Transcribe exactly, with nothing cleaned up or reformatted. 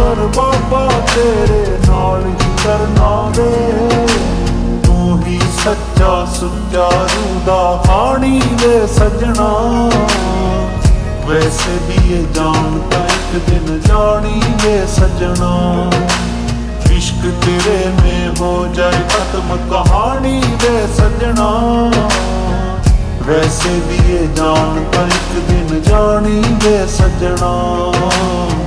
ਕਰ ਬਾਬਾ ਤੇਰੇ ਨਾਲ ਹੀ ਕਰਨਾ ਵੇ। ਤੂੰ ਹੀ ਸੱਚਾ ਸੁਚਾਰੂ ਦਾ ਹਾਣੀ ਵੇ ਸਜਣਾ। ਵੈਸੇ ਵੀ ਇਹ ਜਾਨ ਤਾਂ ਇੱਕ ਦਿਨ ਜਾਣੀ ਵੇ ਸਜਣਾ। इश्क तेरे में हो जाए खत्म कहानी वे सजना। वैसे भी ये जान पर एक दिन जानी वे सजना।